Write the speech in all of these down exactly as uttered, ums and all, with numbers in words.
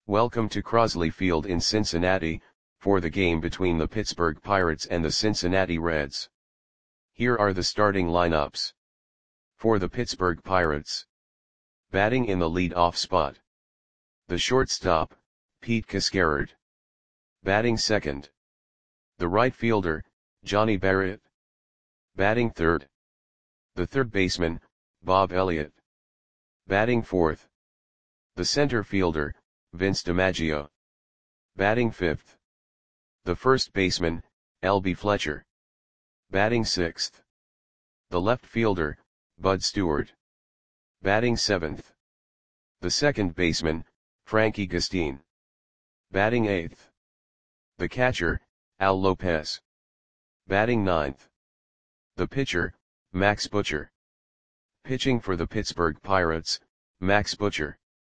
Welcome to Crosley Field in Cincinnati, for the game between the Pittsburgh Pirates and the Cincinnati Reds. Here are the starting lineups. For the Pittsburgh Pirates. Batting in the lead-off spot. The shortstop, Pete Cascarard. Batting second. The right fielder, Johnny Barrett. Batting third. The third baseman, Bob Elliott. Batting fourth. The center fielder, Vince DiMaggio. Batting fifth. The first baseman, L B Fletcher. Batting sixth. The left fielder, Bud Stewart. Batting seventh. The second baseman, Frankie Gustin. Batting eighth. The catcher, Al Lopez. Batting ninth. The pitcher, Max Butcher. Pitching for the Pittsburgh Pirates, Max Butcher.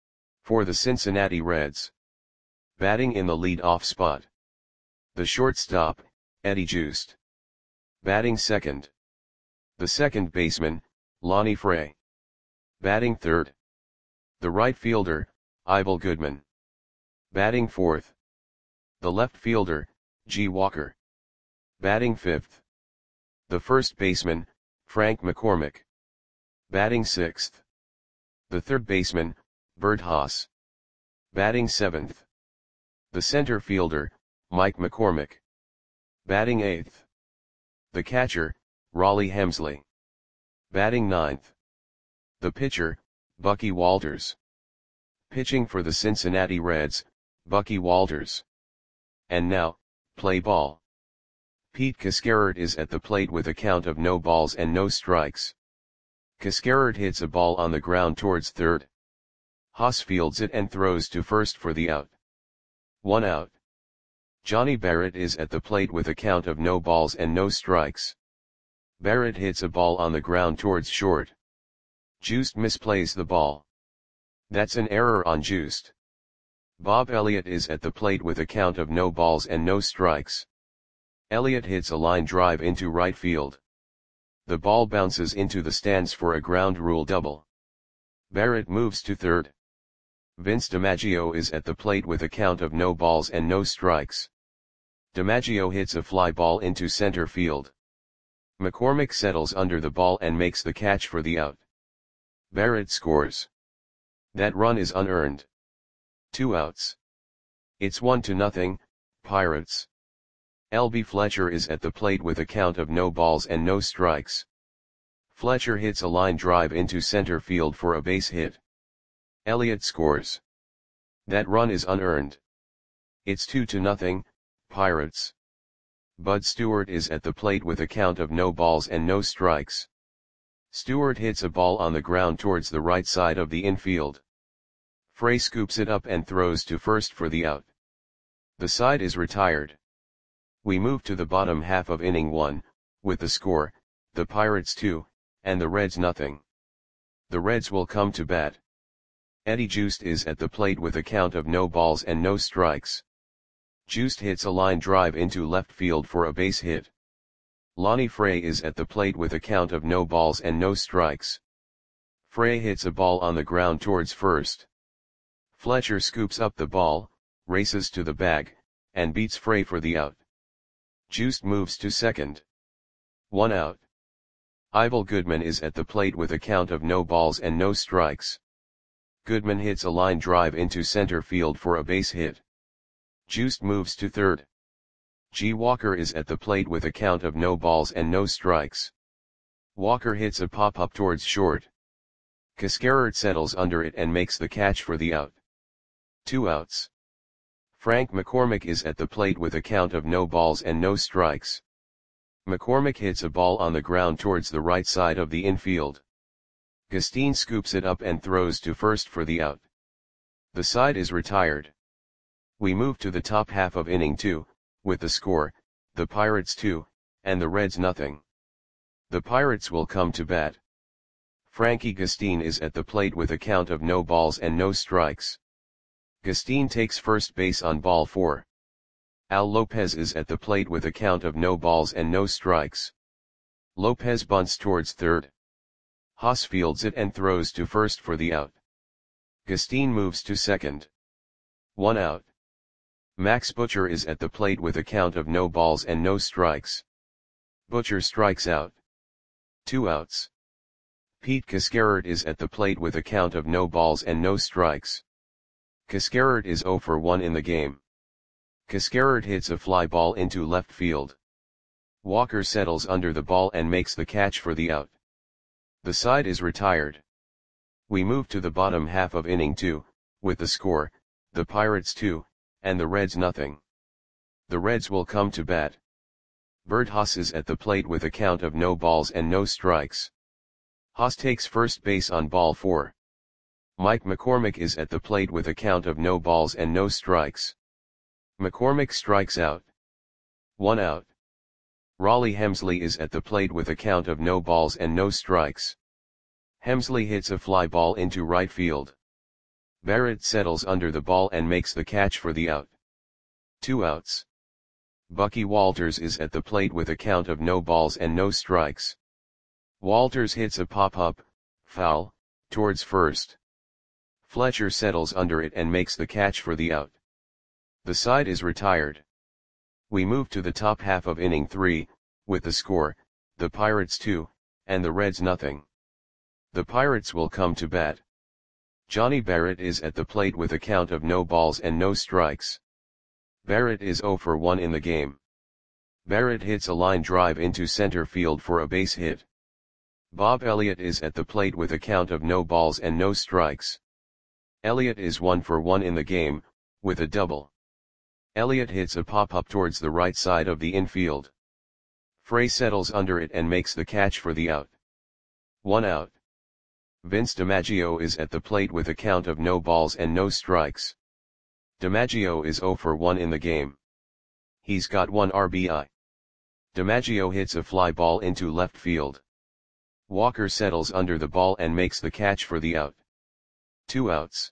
For the Cincinnati Reds. Batting in the lead-off spot. The shortstop, Eddie Joost. Batting second. The second baseman, Lonnie Fray. Batting third. The right fielder, Ivel Goodman. Batting fourth. The left fielder, G. Walker. Batting fifth. The first baseman, Frank McCormick. Batting sixth. The third baseman, Bert Haas. Batting seventh. The center fielder, Mike McCormick. Batting eighth. The catcher, Raleigh Hemsley. Batting ninth. The pitcher, Bucky Walters. Pitching for the Cincinnati Reds, Bucky Walters. And now, play ball. Pete Cascarard is at the plate with a count of no balls and no strikes. Cascarard hits a ball on the ground towards third. Haas fields it and throws to first for the out. One out. Johnny Barrett is at the plate with a count of no balls and no strikes. Barrett hits a ball on the ground towards short. Joost misplays the ball. That's an error on Joost. Bob Elliott is at the plate with a count of no balls and no strikes. Elliott hits a line drive into right field. The ball bounces into the stands for a ground rule double. Barrett moves to third. Vince DiMaggio is at the plate with a count of no balls and no strikes. DiMaggio hits a fly ball into center field. McCormick settles under the ball and makes the catch for the out. Barrett scores. That run is unearned. Two outs. It's one to nothing, Pirates. L B Fletcher is at the plate with a count of no balls and no strikes. Fletcher hits a line drive into center field for a base hit. Elliott scores. That run is unearned. It's two to nothing, Pirates. Bud Stewart is at the plate with a count of no balls and no strikes. Stewart hits a ball on the ground towards the right side of the infield. Fray scoops it up and throws to first for the out. The side is retired. We move to the bottom half of inning one, with the score, the Pirates two, and the Reds nothing. The Reds will come to bat. Eddie Joost is at the plate with a count of no balls and no strikes. Joost hits a line drive into left field for a base hit. Lonnie Fray is at the plate with a count of no balls and no strikes. Fray hits a ball on the ground towards first. Fletcher scoops up the ball, races to the bag, and beats Fray for the out. Joost moves to second. One out. Ivel Goodman is at the plate with a count of no balls and no strikes. Goodman hits a line drive into center field for a base hit. Joost moves to third. G. Walker is at the plate with a count of no balls and no strikes. Walker hits a pop-up towards short. Cascarard settles under it and makes the catch for the out. Two outs. Frank McCormick is at the plate with a count of no balls and no strikes. McCormick hits a ball on the ground towards the right side of the infield. Gustin scoops it up and throws to first for the out. The side is retired. We move to the top half of inning two, with the score, the Pirates two, and the Reds nothing. The Pirates will come to bat. Frankie Gustin is at the plate with a count of no balls and no strikes. Gustin takes first base on ball four. Al Lopez is at the plate with a count of no balls and no strikes. Lopez bunts towards third. Haas fields it and throws to first for the out. Gustin moves to second. One out. Max Butcher is at the plate with a count of no balls and no strikes. Butcher strikes out. Two outs. Pete Cascarert is at the plate with a count of no balls and no strikes. Cascarert is zero for one in the game. Cascarert hits a fly ball into left field. Walker settles under the ball and makes the catch for the out. The side is retired. We move to the bottom half of inning two, with the score, the Pirates two, and the Reds nothing. The Reds will come to bat. Bert Haas is at the plate with a count of no balls and no strikes. Haas takes first base on ball four. Mike McCormick is at the plate with a count of no balls and no strikes. McCormick strikes out. One out. Raleigh Hemsley is at the plate with a count of no balls and no strikes. Hemsley hits a fly ball into right field. Barrett settles under the ball and makes the catch for the out. Two outs. Bucky Walters is at the plate with a count of no balls and no strikes. Walters hits a pop-up, foul, towards first. Fletcher settles under it and makes the catch for the out. The side is retired. We move to the top half of inning three, with the score, the Pirates two, and the Reds nothing. The Pirates will come to bat. Johnny Barrett is at the plate with a count of no balls and no strikes. Barrett is zero for one in the game. Barrett hits a line drive into center field for a base hit. Bob Elliott is at the plate with a count of no balls and no strikes. Elliott is one for one in the game, with a double. Elliott hits a pop-up towards the right side of the infield. Frey settles under it and makes the catch for the out. One out. Vince DiMaggio is at the plate with a count of no balls and no strikes. DiMaggio is zero for one in the game. He's got one R B I. DiMaggio hits a fly ball into left field. Walker settles under the ball and makes the catch for the out. Two outs.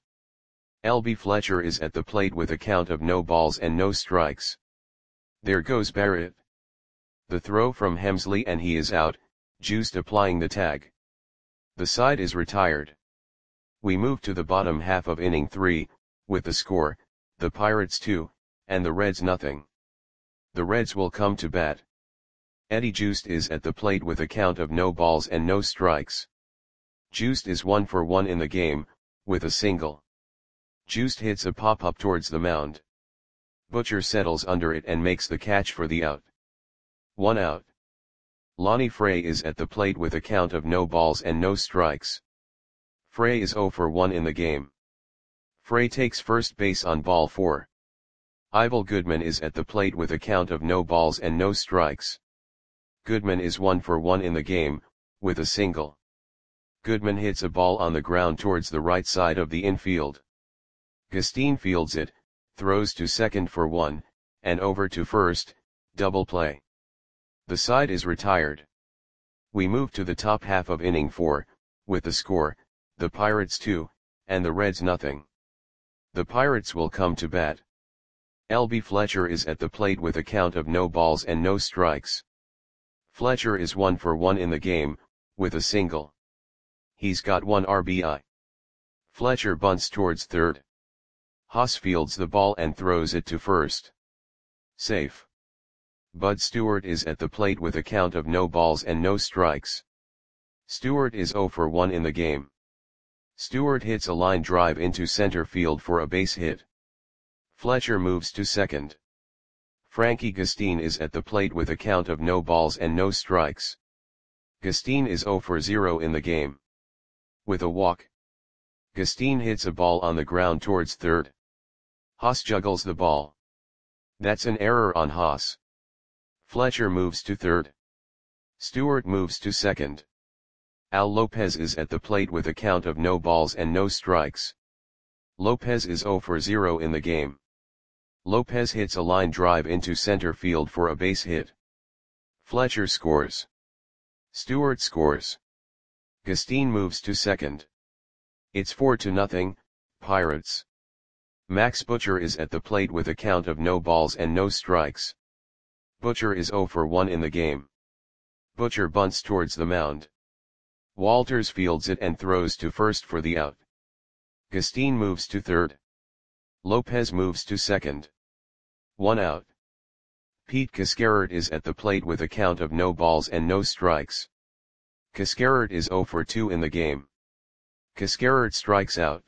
L B Fletcher is at the plate with a count of no balls and no strikes. There goes Barrett. The throw from Hemsley and he is out, Juiced applying the tag. The side is retired. We move to the bottom half of inning three, with the score, the Pirates two, and the Reds nothing. The Reds will come to bat. Eddie Juiced is at the plate with a count of no balls and no strikes. Juiced is one for one in the game, with a single. Juiced hits a pop-up towards the mound. Butcher settles under it and makes the catch for the out. One out. Lonnie Frey is at the plate with a count of no balls and no strikes. Frey is zero for one in the game. Frey takes first base on ball four. Ivel Goodman is at the plate with a count of no balls and no strikes. Goodman is one for one in the game, with a single. Goodman hits a ball on the ground towards the right side of the infield. Gustine fields it, throws to second for one, and over to first, double play. The side is retired. We move to the top half of inning four, with the score, the Pirates two, and the Reds nothing. The Pirates will come to bat. L B Fletcher is at the plate with a count of no balls and no strikes. Fletcher is one for one in the game, with a single. He's got one R B I. Fletcher bunts towards third. Haas fields the ball and throws it to first. Safe. Bud Stewart is at the plate with a count of no balls and no strikes. Stewart is zero for one in the game. Stewart hits a line drive into center field for a base hit. Fletcher moves to second. Frankie Gustine is at the plate with a count of no balls and no strikes. Gustine is zero for zero in the game. With a walk. Gustine hits a ball on the ground towards third. Haas juggles the ball. That's an error on Haas. Fletcher moves to third. Stewart moves to second. Al Lopez is at the plate with a count of no balls and no strikes. Lopez is zero for zero in the game. Lopez hits a line drive into center field for a base hit. Fletcher scores. Stewart scores. Gustine moves to second. It's four to nothing, Pirates. Max Butcher is at the plate with a count of no balls and no strikes. Butcher is zero for one in the game. Butcher bunts towards the mound. Walters fields it and throws to first for the out. Gustine moves to third. Lopez moves to second. One out. Pete Cascarert is at the plate with a count of no balls and no strikes. Cascarert is zero for two in the game. Cascarert strikes out.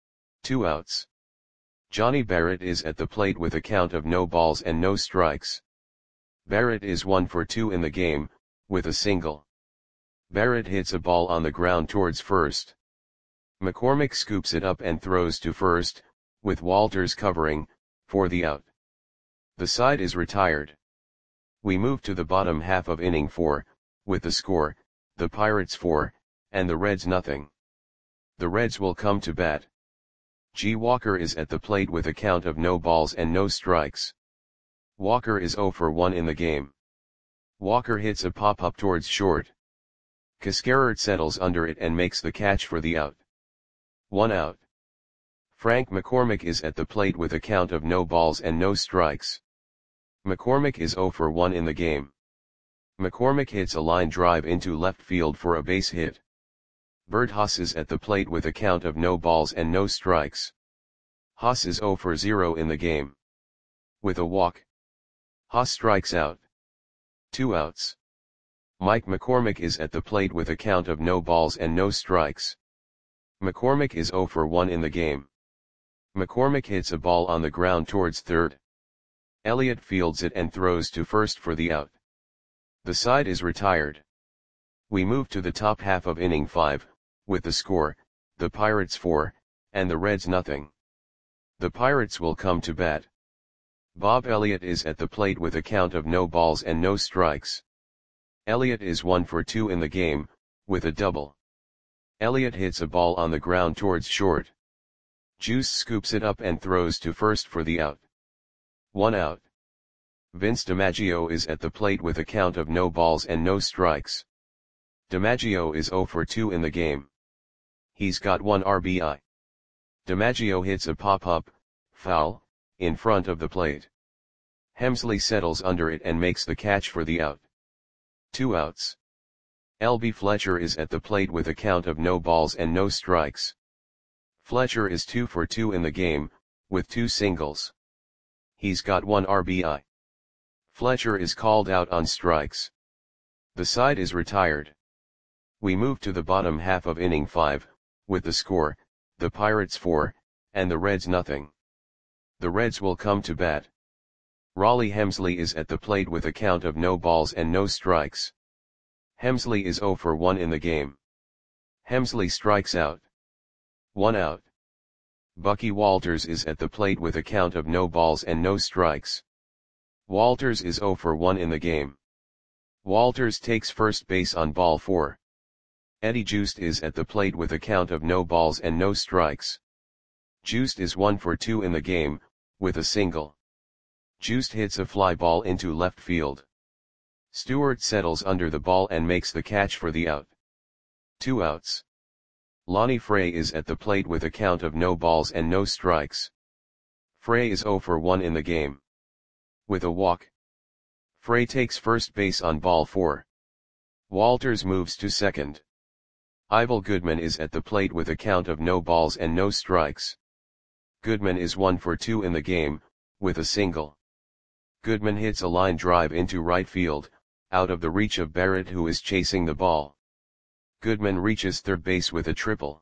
Two outs. Johnny Barrett is at the plate with a count of no balls and no strikes. Barrett is one for two in the game, with a single. Barrett hits a ball on the ground towards first. McCormick scoops it up and throws to first, with Walters covering, for the out. The side is retired. We move to the bottom half of inning four, with the score, the Pirates four, and the Reds nothing. The Reds will come to bat. G. Walker is at the plate with a count of no balls and no strikes. Walker is zero for one in the game. Walker hits a pop-up towards short. Cascarert settles under it and makes the catch for the out. One out. Frank McCormick is at the plate with a count of no balls and no strikes. McCormick is zero for one in the game. McCormick hits a line drive into left field for a base hit. Bert Haas is at the plate with a count of no balls and no strikes. Haas is zero for zero in the game. With a walk, Haas strikes out. Two outs. Mike McCormick is at the plate with a count of no balls and no strikes. McCormick is zero for one in the game. McCormick hits a ball on the ground towards third. Elliott fields it and throws to first for the out. The side is retired. We move to the top half of inning five, with the score, the Pirates four, and the Reds nothing. The Pirates will come to bat. Bob Elliott is at the plate with a count of no balls and no strikes. Elliott is one for two in the game, with a double. Elliott hits a ball on the ground towards short. Juice scoops it up and throws to first for the out. One out. Vince DiMaggio is at the plate with a count of no balls and no strikes. DiMaggio is zero for two in the game. He's got one R B I. DiMaggio hits a pop-up, foul, in front of the plate. Hemsley settles under it and makes the catch for the out. Two outs. L B Fletcher is at the plate with a count of no balls and no strikes. Fletcher is two for two in the game, with two singles. He's got one R B I. Fletcher is called out on strikes. The side is retired. We move to the bottom half of inning five, with the score, the Pirates four, and the Reds nothing. The Reds will come to bat. Raleigh Hemsley is at the plate with a count of no balls and no strikes. Hemsley is zero for one in the game. Hemsley strikes out. One out. Bucky Walters is at the plate with a count of no balls and no strikes. Walters is zero for one in the game. Walters takes first base on ball four. Eddie Joost is at the plate with a count of no balls and no strikes. Joost is one for two in the game, with a single. Joost hits a fly ball into left field. Stewart settles under the ball and makes the catch for the out. Two outs. Lonnie Frey is at the plate with a count of no balls and no strikes. Frey is zero for one in the game. With a walk, Frey takes first base on ball four. Walters moves to second. Ivel Goodman is at the plate with a count of no balls and no strikes. Goodman is one for two in the game, with a single. Goodman hits a line drive into right field, out of the reach of Barrett, who is chasing the ball. Goodman reaches third base with a triple.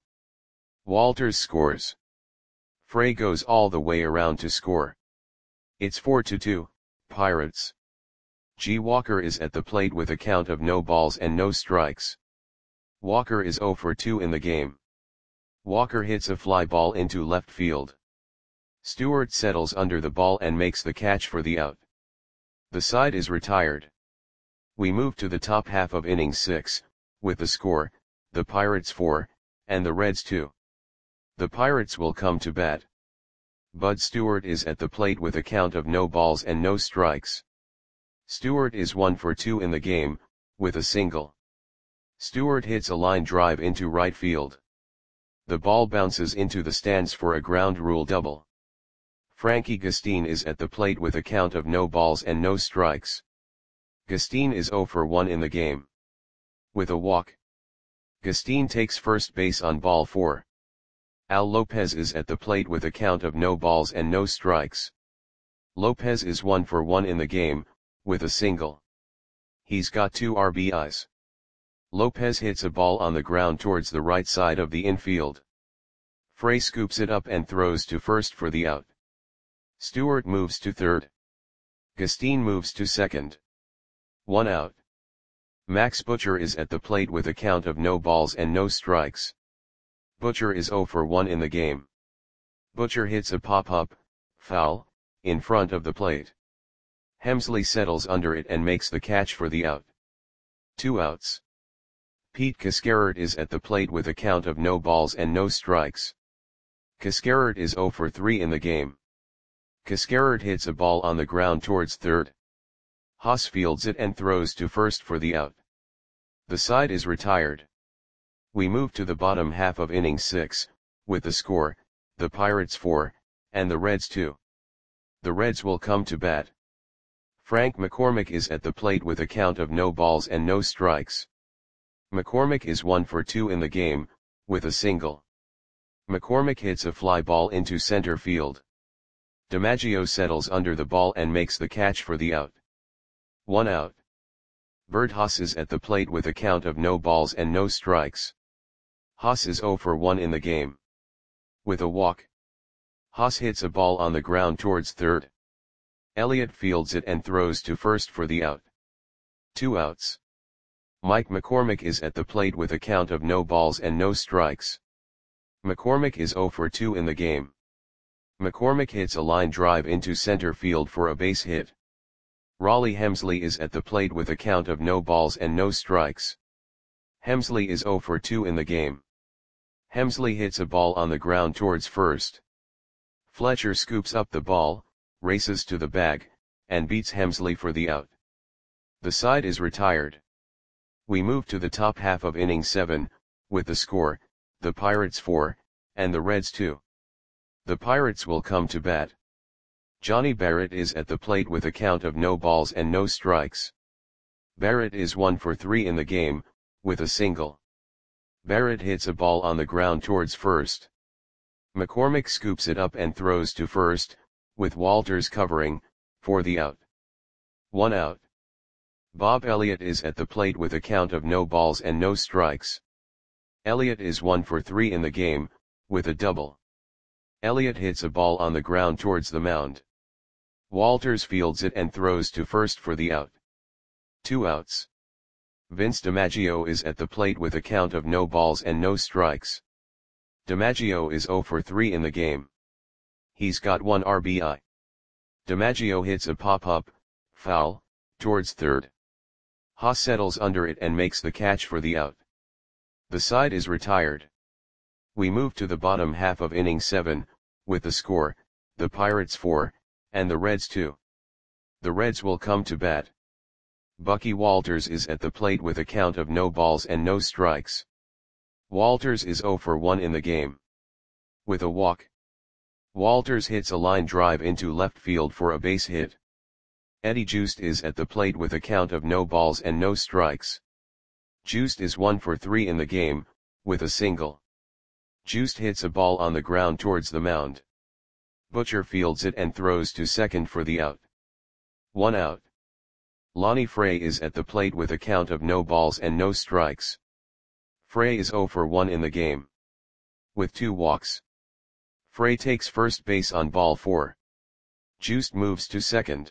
Walters scores. Frey goes all the way around to score. It's four to two, Pirates. G. Walker is at the plate with a count of no balls and no strikes. Walker is zero for two in the game. Walker hits a fly ball into left field. Stewart settles under the ball and makes the catch for the out. The side is retired. We move to the top half of inning six, with the score, the Pirates four, and the Reds two. The Pirates will come to bat. Bud Stewart is at the plate with a count of no balls and no strikes. Stewart is one for two in the game, with a single. Stewart hits a line drive into right field. The ball bounces into the stands for a ground rule double. Frankie Gustin is at the plate with a count of no balls and no strikes. Gustin is zero for one in the game. With a walk, Gustin takes first base on ball four. Al Lopez is at the plate with a count of no balls and no strikes. Lopez is one for one in the game, with a single. He's got two R B Is. Lopez hits a ball on the ground towards the right side of the infield. Frey scoops it up and throws to first for the out. Stewart moves to third. Gustin moves to second. One out. Max Butcher is at the plate with a count of no balls and no strikes. Butcher is zero for one in the game. Butcher hits a pop-up, foul, in front of the plate. Hemsley settles under it and makes the catch for the out. Two outs. Pete Cascarert is at the plate with a count of no balls and no strikes. Cascarert is zero for three in the game. Cascarert hits a ball on the ground towards third. Haas fields it and throws to first for the out. The side is retired. We move to the bottom half of inning six, with the score, the Pirates four, and the Reds two. The Reds will come to bat. Frank McCormick is at the plate with a count of no balls and no strikes. McCormick is one for two in the game, with a single. McCormick hits a fly ball into center field. DiMaggio settles under the ball and makes the catch for the out. One out. Bert Haas is at the plate with a count of no balls and no strikes. Haas is zero for one in the game. With a walk. Haas hits a ball on the ground towards third. Elliott fields it and throws to first for the out. Two outs. Mike McCormick is at the plate with a count of no balls and no strikes. McCormick is zero for two in the game. McCormick hits a line drive into center field for a base hit. Raleigh Hemsley is at the plate with a count of no balls and no strikes. Hemsley is zero for two in the game. Hemsley hits a ball on the ground towards first. Fletcher scoops up the ball, races to the bag, and beats Hemsley for the out. The side is retired. We move to the top half of inning seven, with the score, the Pirates four, and the Reds two. The Pirates will come to bat. Johnny Barrett is at the plate with a count of no balls and no strikes. Barrett is one for three in the game, with a single. Barrett hits a ball on the ground towards first. McCormick scoops it up and throws to first, with Walters covering, for the out. One out. Bob Elliott is at the plate with a count of no balls and no strikes. Elliott is one for three in the game, with a double. Elliott hits a ball on the ground towards the mound. Walters fields it and throws to first for the out. Two outs. Vince DiMaggio is at the plate with a count of no balls and no strikes. DiMaggio is zero for three in the game. He's got one R B I. DiMaggio hits a pop-up, foul, towards third. Haas settles under it and makes the catch for the out. The side is retired. We move to the bottom half of inning seven, with the score, the Pirates four, and the Reds two. The Reds will come to bat. Bucky Walters is at the plate with a count of no balls and no strikes. Walters is zero for one in the game. With a walk. Walters hits a line drive into left field for a base hit. Eddie Joost is at the plate with a count of no balls and no strikes. Joost is one for three in the game, with a single. Joost hits a ball on the ground towards the mound. Butcher fields it and throws to second for the out. One out. Lonnie Frey is at the plate with a count of no balls and no strikes. Frey is zero for one in the game. With two walks. Frey takes first base on ball four. Joost moves to second.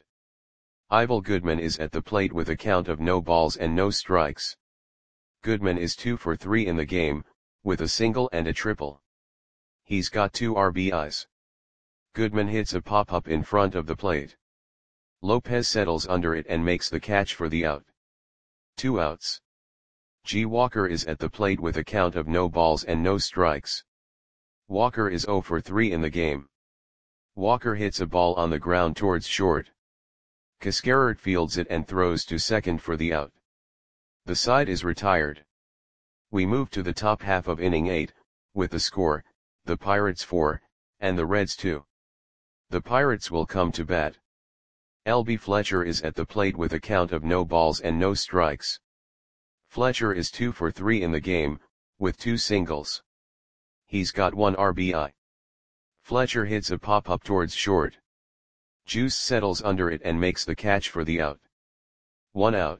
Ivel Goodman is at the plate with a count of no balls and no strikes. Goodman is two for three in the game, with a single and a triple. He's got two R B Is. Goodman hits a pop-up in front of the plate. Lopez settles under it and makes the catch for the out. Two outs. G. Walker is at the plate with a count of no balls and no strikes. Walker is zero for three in the game. Walker hits a ball on the ground towards short. Cascarert fields it and throws to second for the out. The side is retired. We move to the top half of inning eight, with the score, the Pirates four, and the Reds two. The Pirates will come to bat. L B Fletcher is at the plate with a count of no balls and no strikes. Fletcher is two for three in the game, with two singles. He's got one R B I. Fletcher hits a pop-up towards short. Juice settles under it and makes the catch for the out. One out.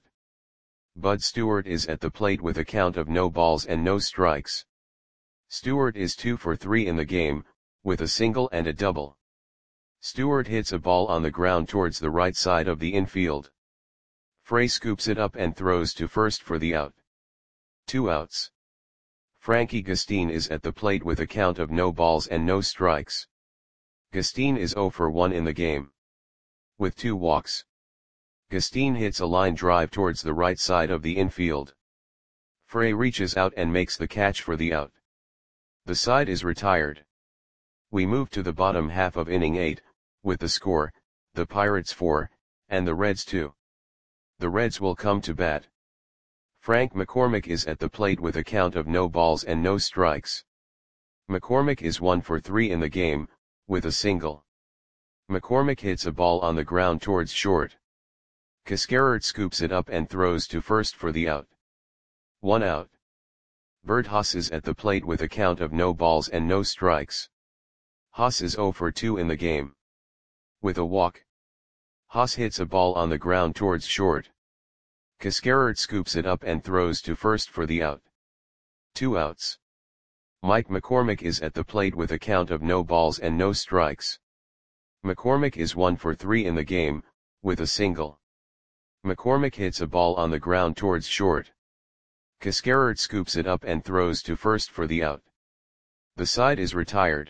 Bud Stewart is at the plate with a count of no balls and no strikes. Stewart is two for three in the game, with a single and a double. Stewart hits a ball on the ground towards the right side of the infield. Frey scoops it up and throws to first for the out. Two outs. Frankie Gustin is at the plate with a count of no balls and no strikes. Gustin is zero for one in the game. With two walks. Gustin hits a line drive towards the right side of the infield. Frey reaches out and makes the catch for the out. The side is retired. We move to the bottom half of inning eight, with the score, the Pirates four, and the Reds two. The Reds will come to bat. Frank McCormick is at the plate with a count of no balls and no strikes. McCormick is one for three in the game, with a single. McCormick hits a ball on the ground towards short. Cascarert scoops it up and throws to first for the out. One out. Bert Haas is at the plate with a count of no balls and no strikes. Haas is zero for two in the game. With a walk. Haas hits a ball on the ground towards short. Cascarert scoops it up and throws to first for the out. Two outs. Mike McCormick is at the plate with a count of no balls and no strikes. McCormick is one for three in the game, with a single. McCormick hits a ball on the ground towards short. Cascarert scoops it up and throws to first for the out. The side is retired.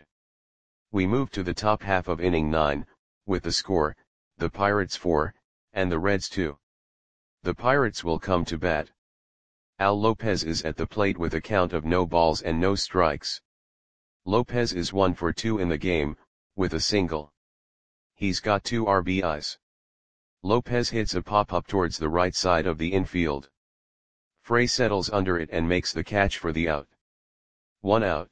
We move to the top half of inning nine, with the score, the Pirates four, and the Reds two. The Pirates will come to bat. Al Lopez is at the plate with a count of no balls and no strikes. Lopez is one for two in the game, with a single. He's got two R B Is. Lopez hits a pop-up towards the right side of the infield. Frey settles under it and makes the catch for the out. One out.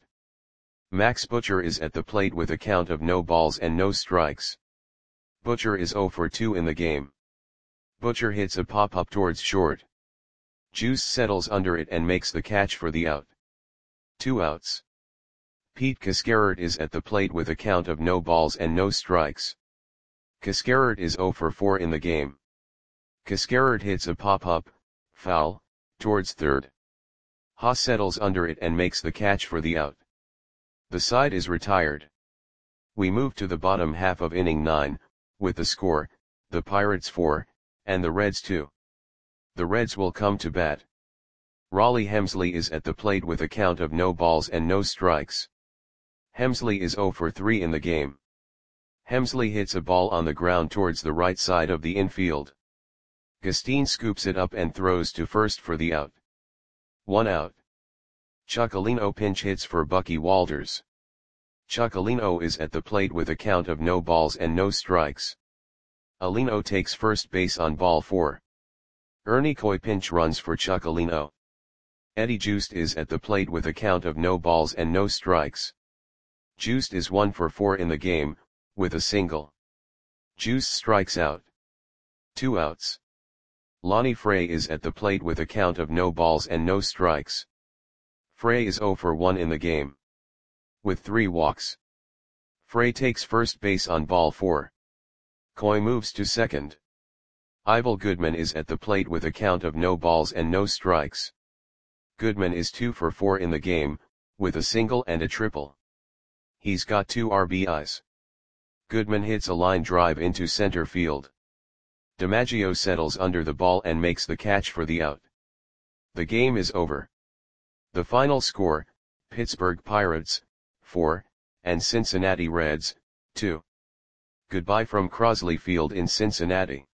Max Butcher is at the plate with a count of no balls and no strikes. Butcher is zero for two in the game. Butcher hits a pop-up towards short. Juice settles under it and makes the catch for the out. Two outs. Pete Cascarert is at the plate with a count of no balls and no strikes. Cascarert is zero for four in the game. Cascarert hits a pop-up, foul, towards third. Haas settles under it and makes the catch for the out. The side is retired. We move to the bottom half of inning nine, with the score, the Pirates four, and the Reds two. The Reds will come to bat. Raleigh Hemsley is at the plate with a count of no balls and no strikes. Hemsley is zero for three in the game. Hemsley hits a ball on the ground towards the right side of the infield. Gustin scoops it up and throws to first for the out. One out. Chuckalino pinch hits for Bucky Walters. Chuckalino is at the plate with a count of no balls and no strikes. Alino takes first base on ball four. Ernie Coy pinch runs for Chuckalino. Eddie Juiced is at the plate with a count of no balls and no strikes. Juiced is one for four in the game, with a single. Juice strikes out. Two outs. Lonnie Frey is at the plate with a count of no balls and no strikes. Frey is zero for one in the game. With three walks. Frey takes first base on ball four. Coy moves to second. Ivel Goodman is at the plate with a count of no balls and no strikes. Goodman is two for four in the game, with a single and a triple. He's got two R B Is. Goodman hits a line drive into center field. DiMaggio settles under the ball and makes the catch for the out. The game is over. The final score, Pittsburgh Pirates, four, and Cincinnati Reds, two. Goodbye from Crosley Field in Cincinnati.